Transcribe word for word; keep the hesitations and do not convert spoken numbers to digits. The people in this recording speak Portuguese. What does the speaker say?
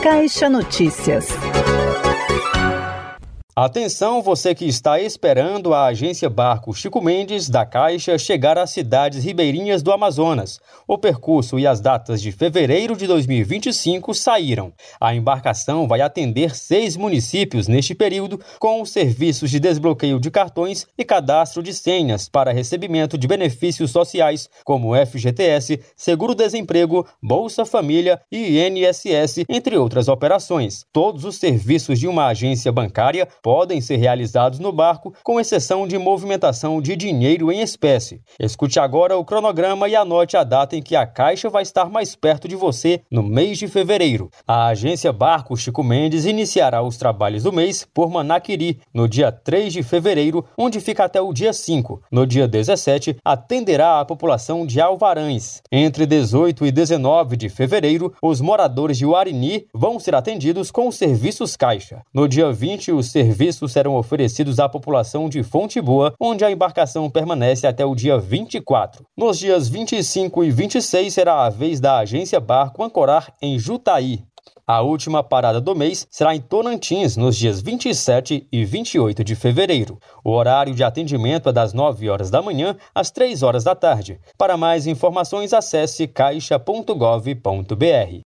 Caixa Notícias. Atenção, você que está esperando a agência Barco Chico Mendes da Caixa chegar às cidades ribeirinhas do Amazonas. O percurso e as datas de fevereiro de dois mil e vinte e cinco saíram. A embarcação vai atender seis municípios neste período, com os serviços de desbloqueio de cartões e cadastro de senhas para recebimento de benefícios sociais, como F G T S, Seguro-Desemprego, Bolsa Família e I N S S, entre outras operações. Todos os serviços de uma agência bancária podem ser realizados no barco, com exceção de movimentação de dinheiro em espécie. Escute agora o cronograma e anote a data em que a Caixa vai estar mais perto de você no mês de fevereiro. A agência Barco Chico Mendes iniciará os trabalhos do mês por Manaquiri, no dia três de fevereiro, onde fica até o dia cinco. No dia dezessete, atenderá a população de Alvarães. Entre dezoito e dezenove de fevereiro, os moradores de Uarini vão ser atendidos com os serviços Caixa. No dia vinte, os serviços serviços serão oferecidos à população de Fonte Boa, onde a embarcação permanece até o dia vinte e quatro. Nos dias vinte e cinco e vinte e seis será a vez da agência Barco ancorar em Jutaí. A última parada do mês será em Tonantins, nos dias vinte e sete e vinte e oito de fevereiro. O horário de atendimento é das nove horas da manhã às três horas da tarde. Para mais informações, acesse caixa ponto gov ponto br.